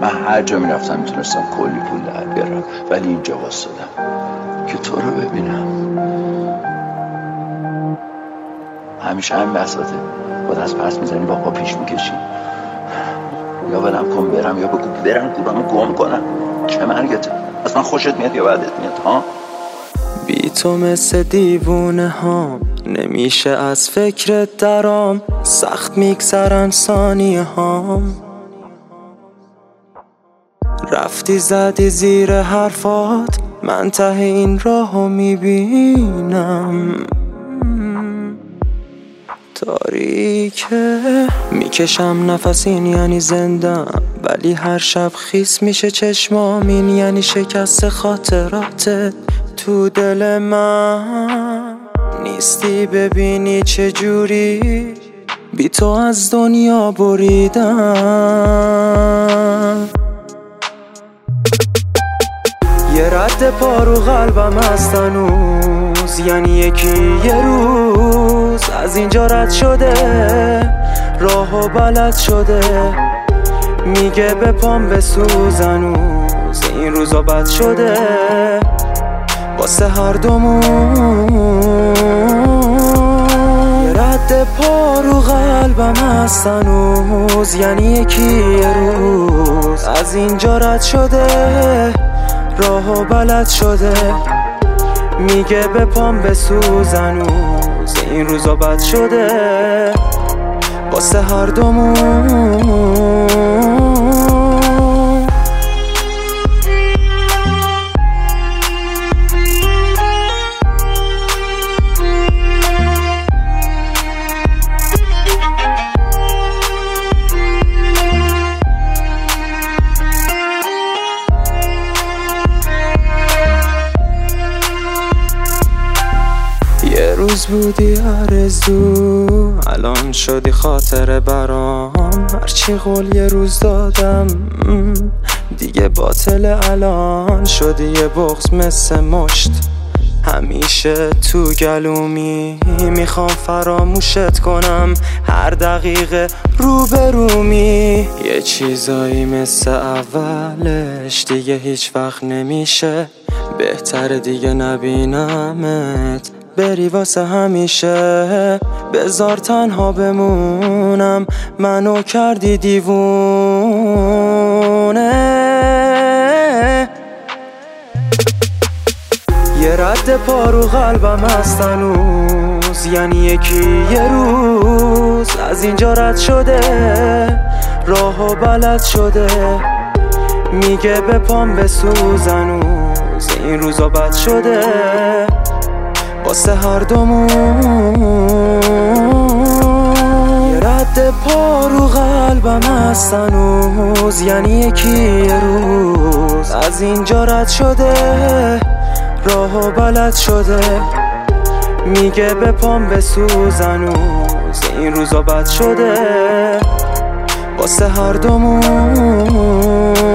من هر جا میرفتم میتونستم کلی پول در بیارم، ولی اینجا واسدم که تو رو ببینم. همیشه همین بساطه، با دست پس میزنی با پا پیش میکشی. یا برم کن برم، یا بگو برم گورمو گم کنم. چه مرگته؟ اصلا خوشت میاد یا بعدت میاد ها؟ بی تو مثل دیوونه هام، نمیشه از فکرت درام، سخت میگذرن ثانیه هام. رفتی زدی زیر حرفات، من ته این راهو میبینم. تاریکه میکشم نفس، این یعنی زندم، ولی هر شب خیس میشه چشمام، این یعنی شکست خاطراتت تو دل من. نیستی ببینی چجوری بی تو از دنیا بریدم. یه رد پا رو قلبم هست هنوز، یعنی یکی یه روز از اینجا رد شده، راهو بلد شده، میگه به پام بسوز هنوز، این روزا بد شده واسه هر دومون. یه رد پا رو قلبم هست هنوز، یعنی یکی یه روز از اینجا رد شده، راهو بلد شده، میگه به پام بسوز هنوز، این روزا بد شده واسه هر دومون. یه روز بودی آرزو، الان شدی خاطره برام، هرچی قول یه روز دادم دیگه باطل، الان شدی یه بغض مثل مشت، همیشه تو گلومی، میخوام فراموشت کنم هر دقیقه روبرومی. یه چیزایی مثل اولش دیگه هیچ وقت نمیشه، بهتر دیگه نبینمت بری واسه همیشه، بذار تنها بمونم، منو کردی دیوونه. یه رد پا رو قلبم هست هنوز، یعنی یکی یه روز از اینجا رد شده، راهو بلد شده، میگه به پام بسوز هنوز، این روزا بد شده واسه هر دومون. یه رد پا رو قلبم هست هنوز، یعنی یکی یه روز از اینجا رد شده، راهو بلد شده، میگه به پام بسوز هنوز، این روزا بد شده واسه هر دومون.